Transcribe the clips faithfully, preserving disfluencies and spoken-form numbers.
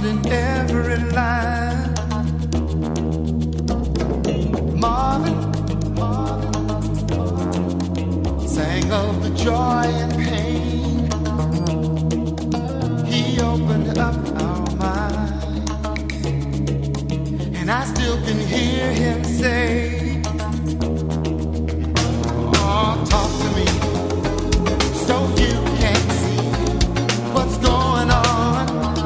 heart in every line. Marvin, Marvin, Marvin sang of the joy and pain. He opened up our mind, and I still can hear him say, oh, talk to me so you can see what's going on.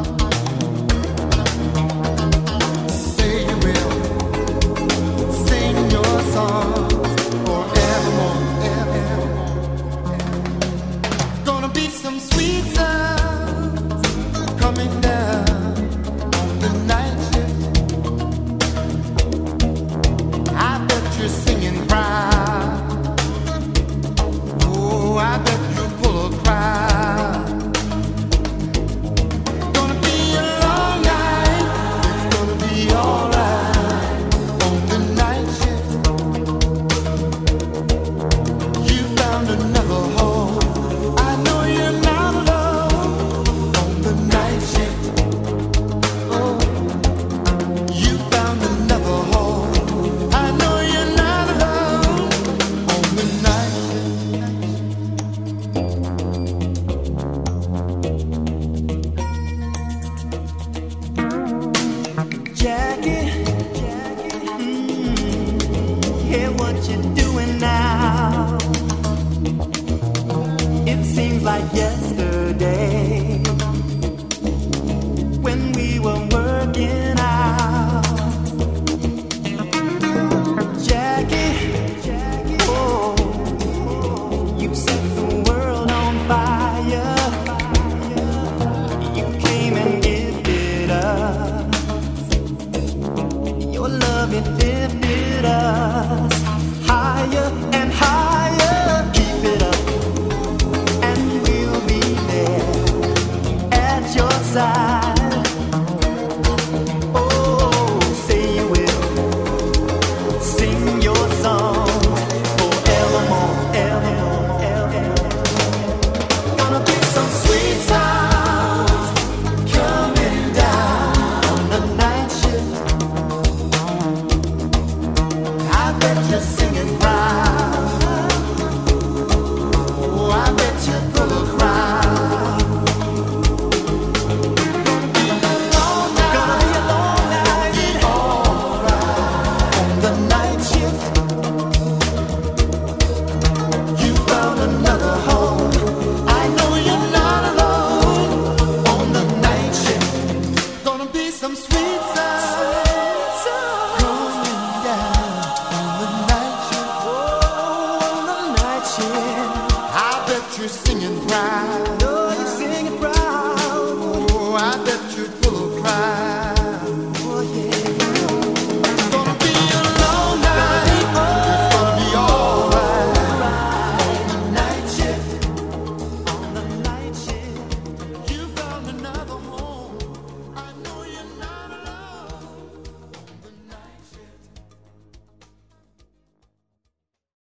Say you will sing your songs forevermore, evermore. Gonna be some sweet sounds coming down on the night shift. I bet you're singing proud. Oh, I bet you're full of pride. Gonna be a long night. It's gonna be alright on the night shift. You found another home. I know you're not alone on the night shift. Oh, you found another home. I know you're not alone on the night shift. Jackie, mm, hear what you're doing now. It seems like yesterday when we were working out. Jackie, oh, you set the world on fire. You came and gifted us your love, it lifted us higher and higher.